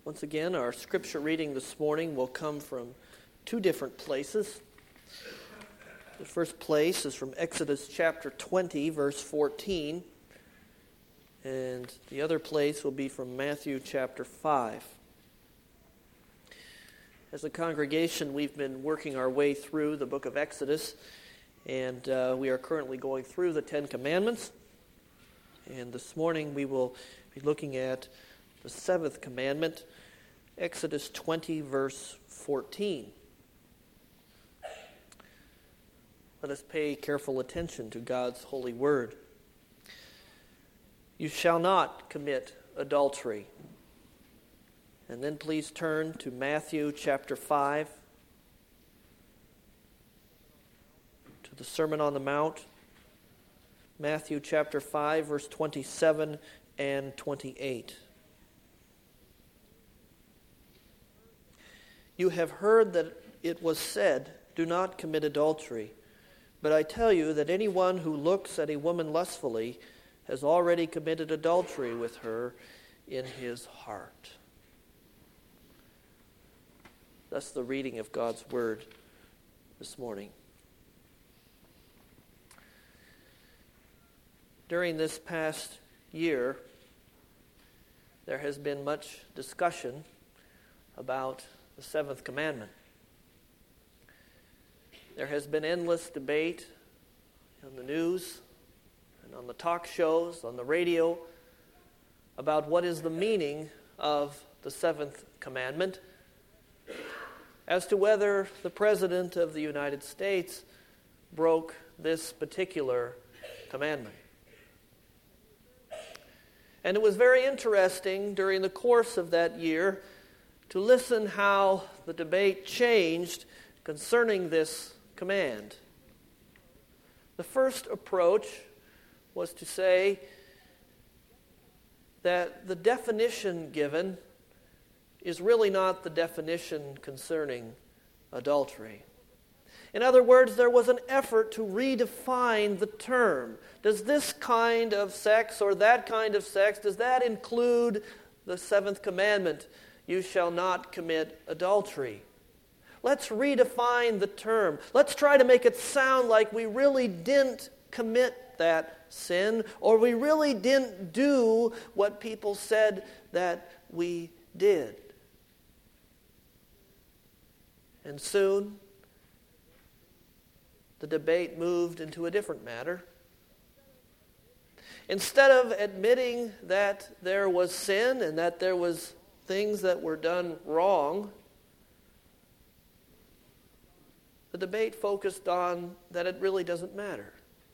Once again, our scripture reading this morning will come from two different places. The first place is from Exodus chapter 20, verse 14. And the other place will be from Matthew chapter 5. As a congregation, we've been working our way through the book of Exodus, and we are currently going through the Ten Commandments. And this morning we will be looking at the seventh commandment, Exodus 20, verse 14. Let us pay careful attention to God's holy word. You shall not commit adultery. And then please turn to Matthew chapter 5, to the Sermon on the Mount. Matthew chapter 5, verse 27 and 28. You have heard that it was said, "Do not commit adultery." But I tell you that anyone who looks at a woman lustfully has already committed adultery with her in his heart. That's the reading of God's word this morning. During this past year, there has been much discussion about the seventh commandment. There has been endless debate on the news and on the talk shows, on the radio, about what is the meaning of the seventh commandment, as to whether the President of the United States broke this particular commandment. And it was very interesting during the course of that year to listen how the debate changed concerning this command. The first approach was to say that the definition given is really not the definition concerning adultery. In other words, there was an effort to redefine the term. Does this kind of sex or that kind of sex, does that include the seventh commandment? You shall not commit adultery. Let's redefine the term. Let's try to make it sound like we really didn't commit that sin, or we really didn't do what people said that we did. And soon, the debate moved into a different matter. Instead of admitting that there was sin and that there was things that were done wrong, the debate focused on that it really doesn't matter.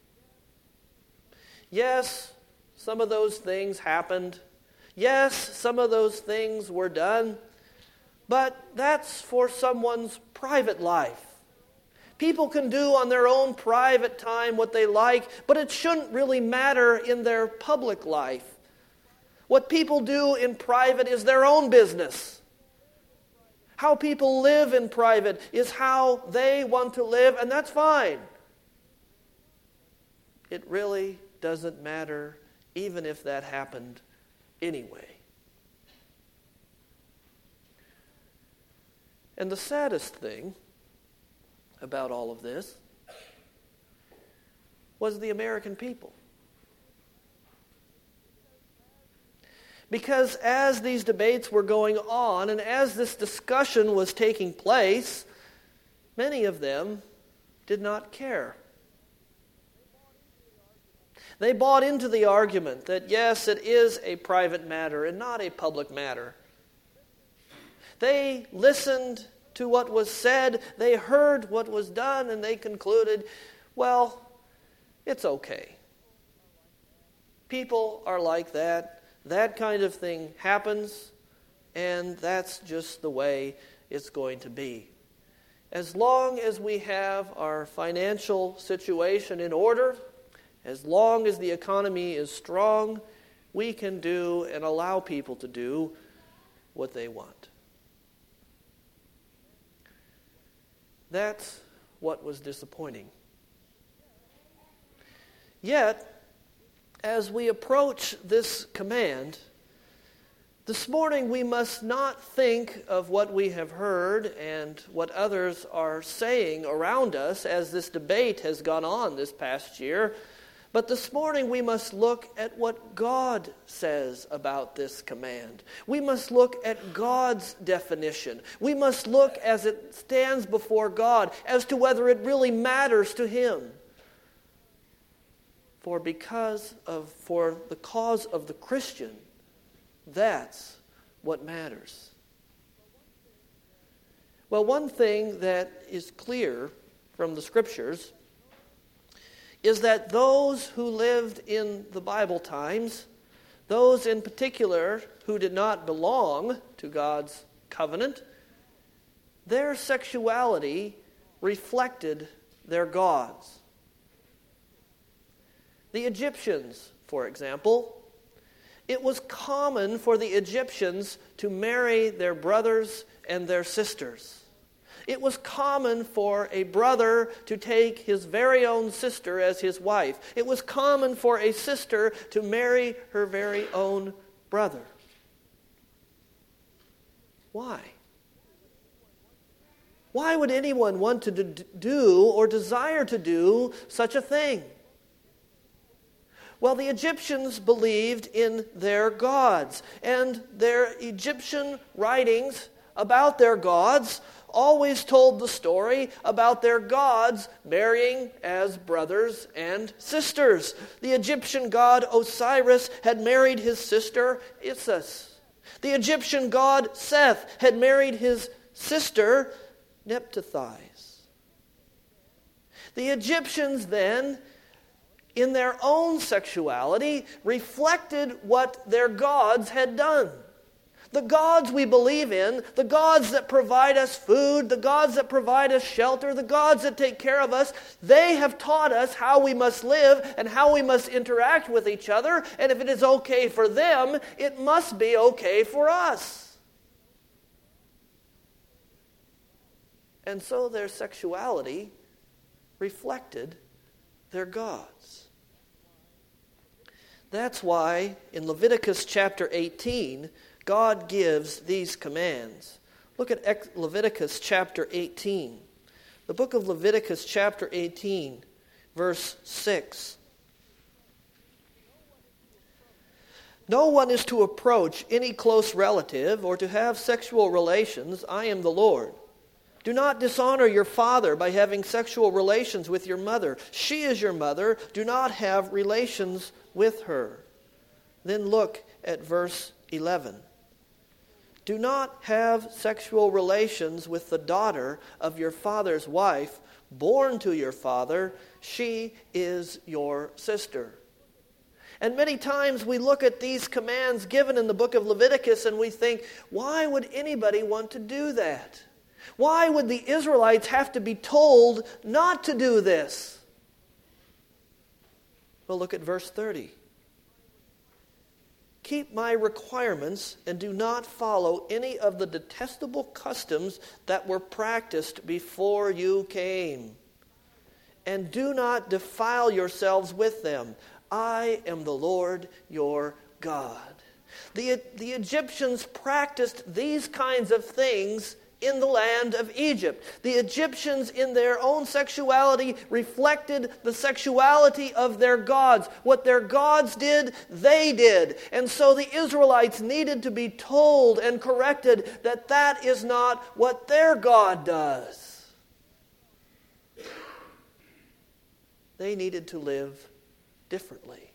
Yes, some of those things happened. Yes, some of those things were done. But that's for someone's private life. People can do on their own private time what they like, but it shouldn't really matter in their public life. What people do in private is their own business. How people live in private is how they want to live, and that's fine. It really doesn't matter, even if that happened anyway. And the saddest thing about all of this was the American people. Because as these debates were going on and as this discussion was taking place, many of them did not care. They bought into the argument that yes, it is a private matter and not a public matter. They listened to what was said, they heard what was done, and they concluded, well, it's okay. People are like that. That kind of thing happens, and that's just the way it's going to be. As long as we have our financial situation in order, as long as the economy is strong, we can do and allow people to do what they want. That's what was disappointing. Yet, as we approach this command, This morning we must not think of what we have heard and what others are saying around us as this debate has gone on this past year. But this morning we must look at what God says about this command. We must look at God's definition. We must look as it stands before God as to whether it really matters to Him. For the cause of the Christian, that's what matters. Well, one thing that is clear from the Scriptures is that those who lived in the Bible times, those in particular who did not belong to God's covenant, their sexuality reflected their gods. The Egyptians, for example, it was common for the Egyptians to marry their brothers and their sisters. It was common for a brother to take his very own sister as his wife. It was common for a sister to marry her very own brother. Why? Why would anyone want to do or desire to do such a thing? Well, the Egyptians believed in their gods, and their Egyptian writings about their gods always told the story about their gods marrying as brothers and sisters. The Egyptian god Osiris had married his sister Isis. The Egyptian god Seth had married his sister Nephthys. The Egyptians then, in their own sexuality, reflected what their gods had done. The gods we believe in, the gods that provide us food, the gods that provide us shelter, the gods that take care of us, they have taught us how we must live and how we must interact with each other. And if it is okay for them, it must be okay for us. And so their sexuality reflected their gods. That's why in Leviticus chapter 18, God gives these commands. Look at Leviticus chapter 18. The book of Leviticus chapter 18, verse 6. No one is to approach any close relative or to have sexual relations. I am the Lord. Do not dishonor your father by having sexual relations with your mother. She is your mother. Do not have relations with her. Then look at verse 11. Do not have sexual relations with the daughter of your father's wife, born to your father. She is your sister. And many times we look at these commands given in the book of Leviticus and we think, why would anybody want to do that? Why would the Israelites have to be told not to do this? Well, look at verse 30. Keep my requirements and do not follow any of the detestable customs that were practiced before you came. And do not defile yourselves with them. I am the Lord your God. The Egyptians practiced these kinds of things in the land of Egypt. The Egyptians in their own sexuality reflected the sexuality of their gods. What their gods did, they did. And so the Israelites needed to be told and corrected that that is not what their God does. They needed to live differently.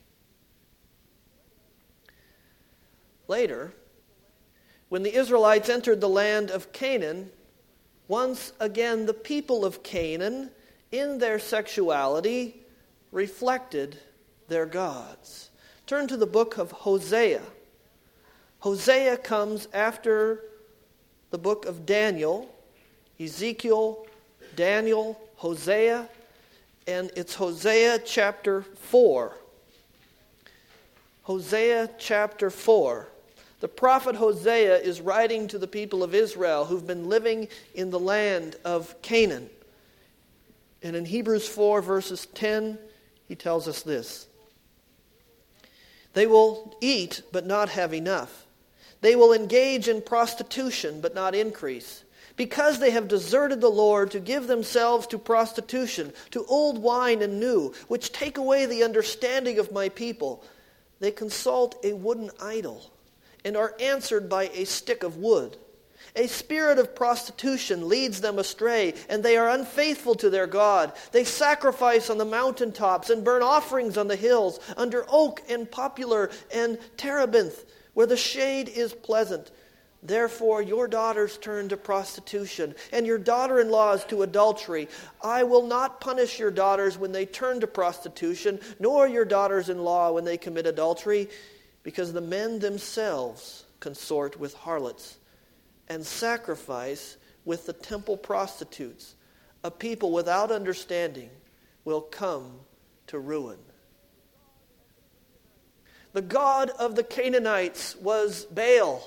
Later, when the Israelites entered the land of Canaan, once again the people of Canaan, in their sexuality, reflected their gods. Turn to the book of Hosea. Hosea comes after the book of Daniel, Ezekiel, Daniel, Hosea, and it's Hosea chapter 4. Hosea chapter 4. The prophet Hosea is writing to the people of Israel who've been living in the land of Canaan. And in Hebrews 4 verses 10, he tells us this. They will eat but not have enough. They will engage in prostitution, but not increase. Because they have deserted the Lord to give themselves to prostitution, to old wine and new, which take away the understanding of my people, they consult a wooden idol and are answered by a stick of wood. A spirit of prostitution leads them astray, and they are unfaithful to their God. They sacrifice on the mountaintops and burn offerings on the hills, under oak and poplar and terebinth, where the shade is pleasant. Therefore your daughters turn to prostitution, and your daughter-in-laws to adultery. I will not punish your daughters when they turn to prostitution, nor your daughters-in-law when they commit adultery, because the men themselves consort with harlots and sacrifice with the temple prostitutes. A people without understanding will come to ruin. The god of the Canaanites was Baal.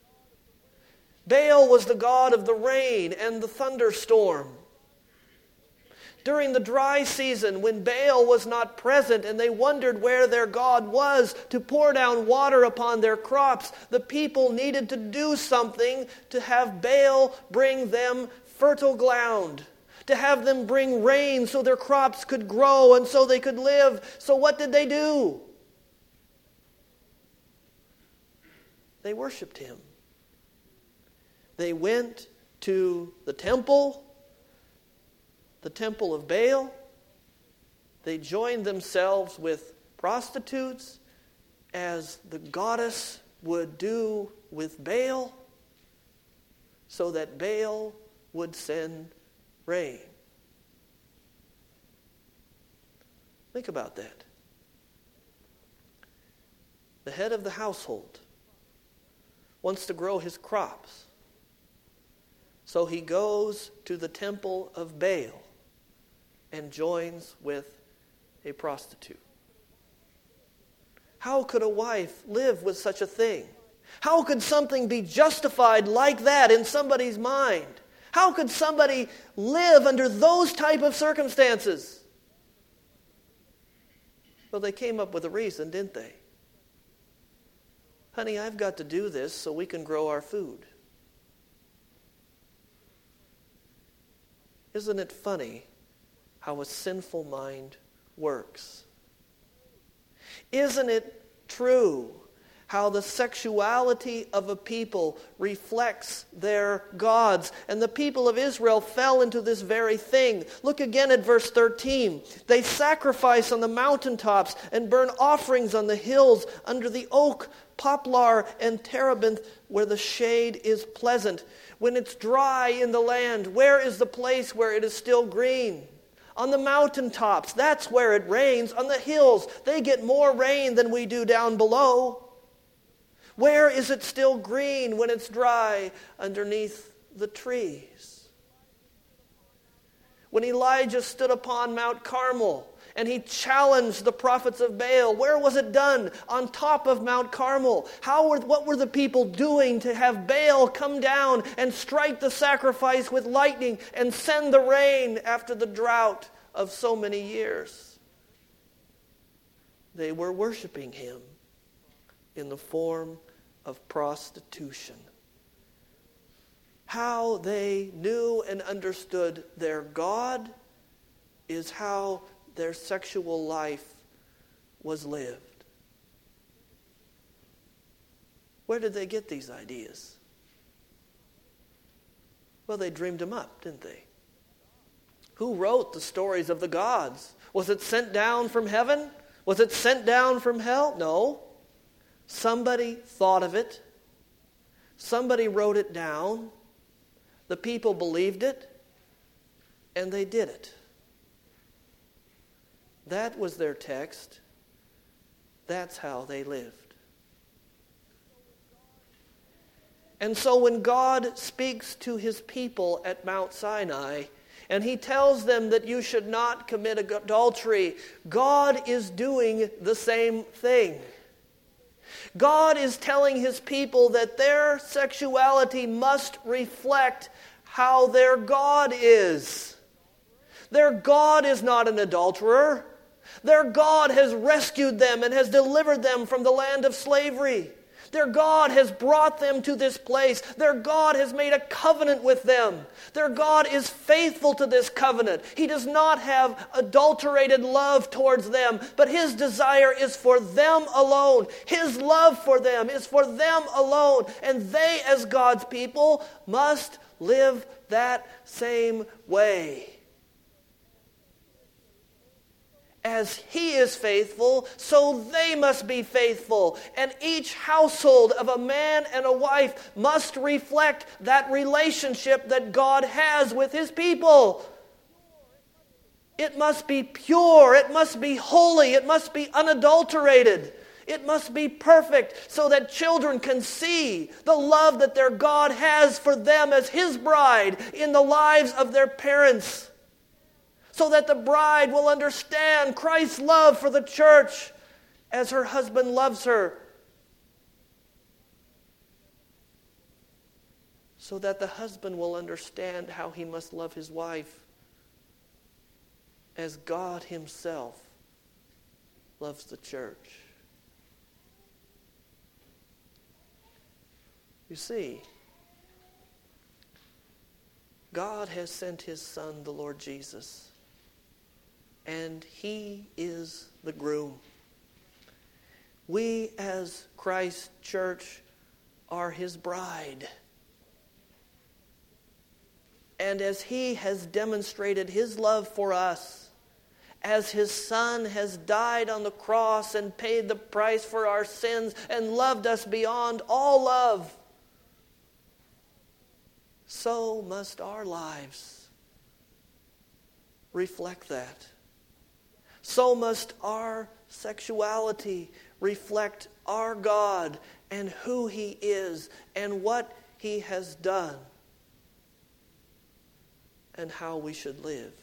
Baal was the god of the rain and the thunderstorm. During the dry season, when Baal was not present and they wondered where their God was to pour down water upon their crops, the people needed to do something to have Baal bring them fertile ground, to have them bring rain so their crops could grow and so they could live. So what did they do? They worshiped him. They went to the temple of Baal. They joined themselves with prostitutes, as the goddess would do with Baal, so that Baal would send rain. Think about that. The head of the household wants to grow his crops. So he goes to the temple of Baal and joins with a prostitute. How could a wife live with such a thing? How could something be justified like that in somebody's mind? How could somebody live under those type of circumstances? Well, they came up with a reason, didn't they? Honey, I've got to do this so we can grow our food. Isn't it funny how a sinful mind works? Isn't it true how the sexuality of a people reflects their gods? And the people of Israel fell into this very thing. Look again at verse 13. They sacrifice on the mountaintops and burn offerings on the hills under the oak, poplar, and terebinth, where the shade is pleasant. When it's dry in the land, where is the place where it is still green? On the mountaintops, that's where it rains. On the hills, they get more rain than we do down below. Where is it still green when it's dry? Underneath the trees. When Elijah stood upon Mount Carmel and he challenged the prophets of Baal, where was it done? On top of Mount Carmel. What were the people doing to have Baal come down and strike the sacrifice with lightning and send the rain after the drought of so many years? They were worshiping him in the form of prostitution. How they knew and understood their God is how their sexual life was lived. Where did they get these ideas? Well, they dreamed them up, didn't they? Who wrote the stories of the gods? Was it sent down from heaven? Was it sent down from hell? No. Somebody thought of it. Somebody wrote it down. The people believed it, and they did it. That was their text. That's how they lived. And so when God speaks to his people at Mount Sinai, and he tells them that you should not commit adultery, God is doing the same thing. God is telling his people that their sexuality must reflect how their God is. Their God is not an adulterer. Their God has rescued them and has delivered them from the land of slavery. Their God has brought them to this place. Their God has made a covenant with them. Their God is faithful to this covenant. He does not have adulterated love towards them, but His desire is for them alone. His love for them is for them alone. And they, as God's people, must live that same way. As He is faithful, so they must be faithful. And each household of a man and a wife must reflect that relationship that God has with His people. It must be pure. It must be holy. It must be unadulterated. It must be perfect so that children can see the love that their God has for them as His bride in the lives of their parents. So that the bride will understand Christ's love for the church as her husband loves her. So that the husband will understand how he must love his wife as God Himself loves the church. You see, God has sent His Son, the Lord Jesus, and He is the groom. We as Christ's church are His bride. And as He has demonstrated His love for us, as His Son has died on the cross and paid the price for our sins and loved us beyond all love, so must our lives reflect that. So must our sexuality reflect our God and who He is and what He has done and how we should live.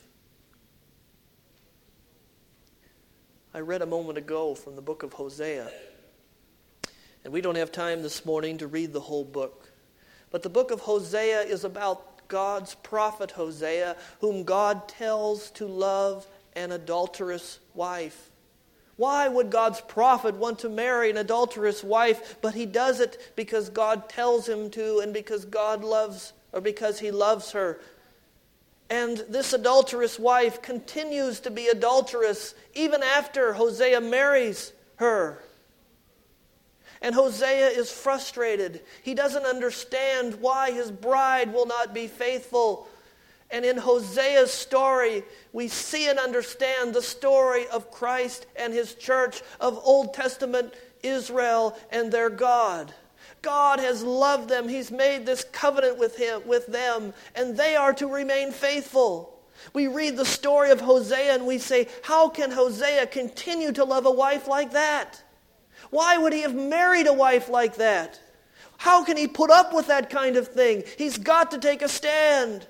I read a moment ago from the book of Hosea, and we don't have time this morning to read the whole book. But the book of Hosea is about God's prophet Hosea, whom God tells to love an adulterous wife. Why would God's prophet want to marry an adulterous wife? But he does it because God tells him to, and because he loves her. And this adulterous wife continues to be adulterous even after Hosea marries her. And Hosea is frustrated. He doesn't understand why his bride will not be faithful. And in Hosea's story, we see and understand the story of Christ and His church, of Old Testament Israel and their God. God has loved them. He's made this covenant with them, and they are to remain faithful. We read the story of Hosea and we say, how can Hosea continue to love a wife like that? Why would he have married a wife like that? How can he put up with that kind of thing? He's got to take a stand.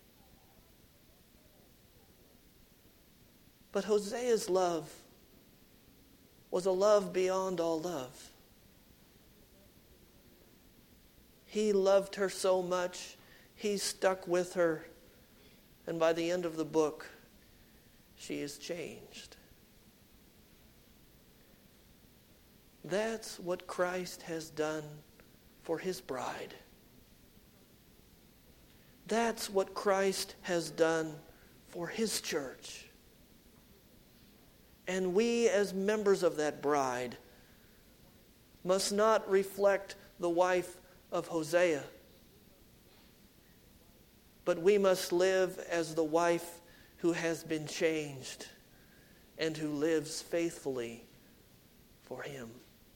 But Hosea's love was a love beyond all love. He loved her so much, he stuck with her. And by the end of the book, she is changed. That's what Christ has done for His bride. That's what Christ has done for His church. And we, as members of that bride, must not reflect the wife of Hosea, but we must live as the wife who has been changed and who lives faithfully for Him.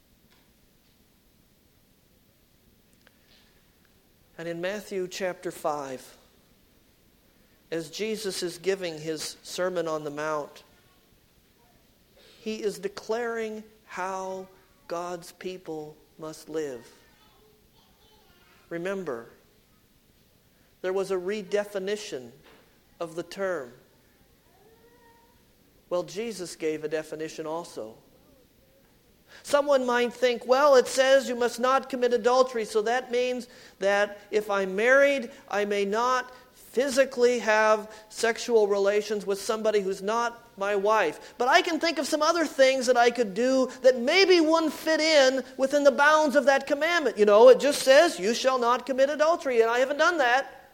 And in Matthew chapter 5, as Jesus is giving His Sermon on the Mount, He is declaring how God's people must live. Remember, there was a redefinition of the term. Well, Jesus gave a definition also. Someone might think, well, it says you must not commit adultery, so that means that if I'm married, I may not physically have sexual relations with somebody who's not my wife. But I can think of some other things that I could do that maybe wouldn't fit in within the bounds of that commandment. You know, it just says, you shall not commit adultery, and I haven't done that.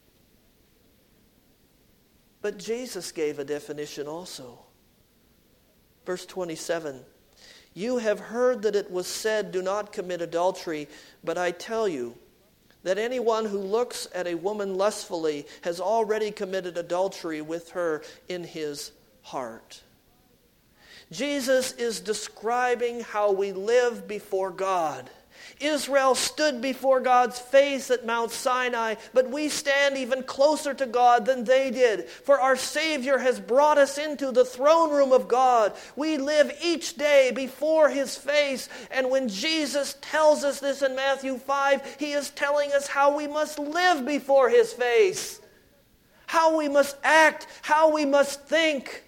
But Jesus gave a definition also. Verse 27, you have heard that it was said, do not commit adultery, but I tell you, that anyone who looks at a woman lustfully has already committed adultery with her in his heart. Jesus is describing how we live before God. Israel stood before God's face at Mount Sinai, but we stand even closer to God than they did. For our Savior has brought us into the throne room of God. We live each day before His face. And when Jesus tells us this in Matthew 5, He is telling us how we must live before His face. How we must act, how we must think.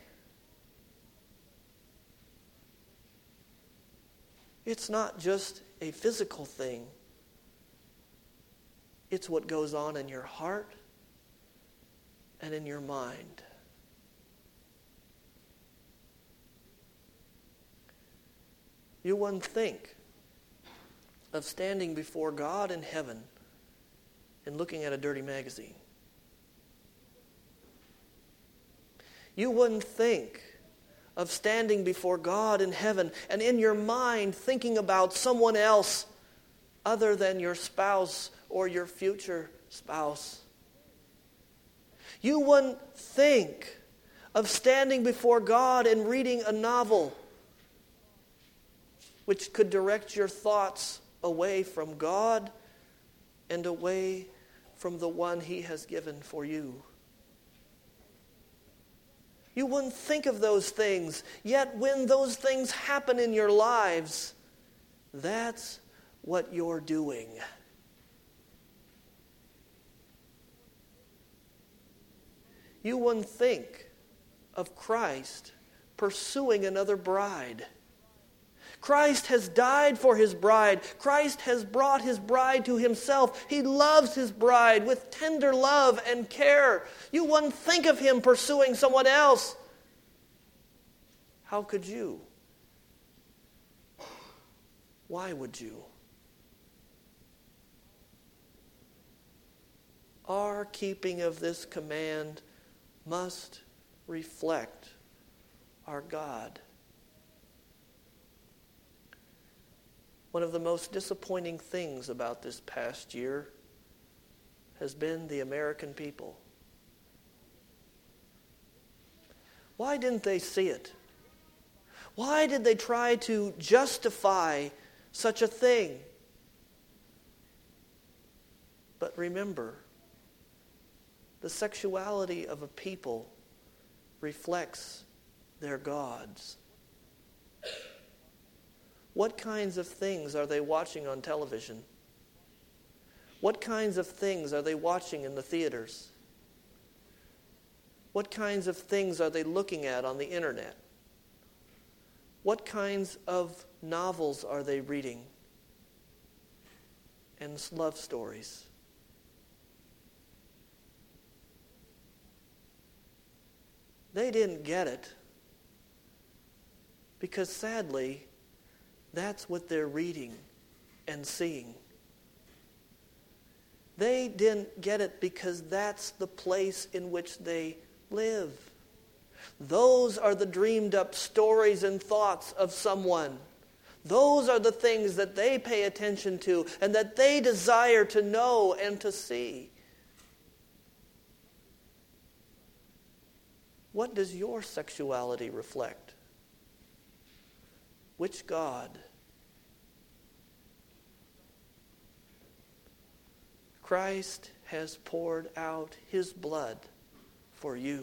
It's not just a physical thing. It's what goes on in your heart and in your mind. You wouldn't think of standing before God in heaven and looking at a dirty magazine. You wouldn't think of standing before God in heaven and in your mind thinking about someone else other than your spouse or your future spouse. You wouldn't think of standing before God and reading a novel which could direct your thoughts away from God and away from the one He has given for you. You wouldn't think of those things, yet when those things happen in your lives, that's what you're doing. You wouldn't think of Christ pursuing another bride. Christ has died for His bride. Christ has brought His bride to Himself. He loves His bride with tender love and care. You wouldn't think of Him pursuing someone else. How could you? Why would you? Our keeping of this command must reflect our God. One of the most disappointing things about this past year has been the American people. Why didn't they see it? Why did they try to justify such a thing? But remember, the sexuality of a people reflects their gods. What kinds of things are they watching on television? What kinds of things are they watching in the theaters? What kinds of things are they looking at on the internet? What kinds of novels are they reading? And love stories. They didn't get it because sadly, that's what they're reading and seeing. They didn't get it because that's the place in which they live. Those are the dreamed up stories and thoughts of someone. Those are the things that they pay attention to and that they desire to know and to see. What does your sexuality reflect? Which God? Christ has poured out His blood for you.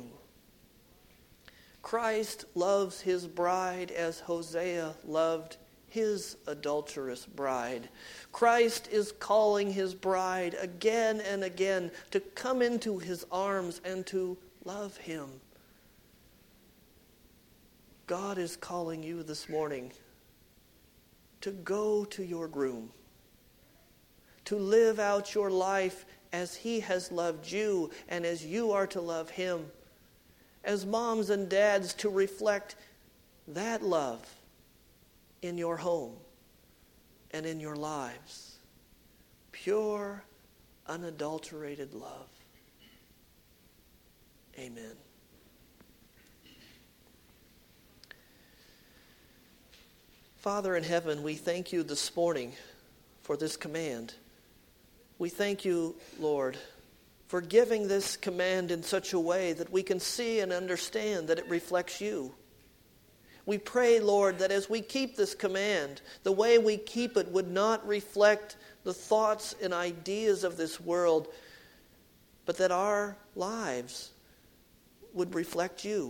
Christ loves His bride as Hosea loved his adulterous bride. Christ is calling His bride again and again to come into His arms and to love Him. God is calling you this morning to go to your groom, to live out your life as he has loved you and as you are to love him. As moms and dads, to reflect that love in your home and in your lives. Pure, unadulterated love. Amen. Father in heaven, we thank you this morning for this command. We thank you, Lord, for giving this command in such a way that we can see and understand that it reflects you. We pray, Lord, that as we keep this command, the way we keep it would not reflect the thoughts and ideas of this world, but that our lives would reflect you.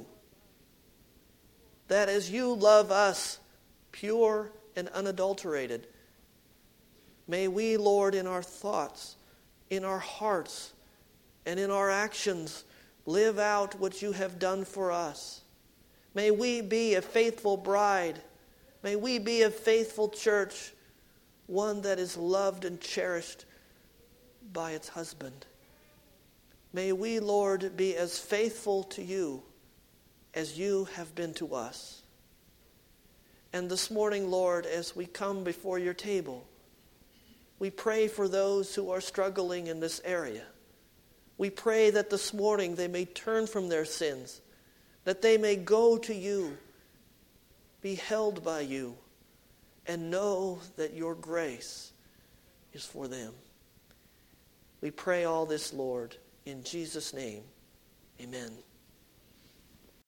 That as you love us, pure and unadulterated, may we, Lord, in our thoughts, in our hearts, and in our actions, live out what you have done for us. May we be a faithful bride. May we be a faithful church, one that is loved and cherished by its husband. May we, Lord, be as faithful to you as you have been to us. And this morning, Lord, as we come before your table, we pray for those who are struggling in this area. We pray that this morning they may turn from their sins, that they may go to you, be held by you, and know that your grace is for them. We pray all this, Lord, in Jesus' name. Amen.